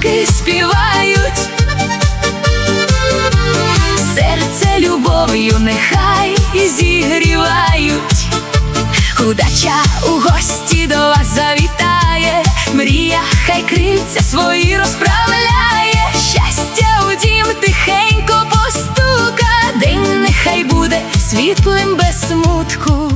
пташки співають, серце любов'ю нехай зігрівають. Удача у гості до вас завітає, мрія хай крильця свої розправляє. Щастя у дім тихенько постука, день нехай буде світлим без смутку.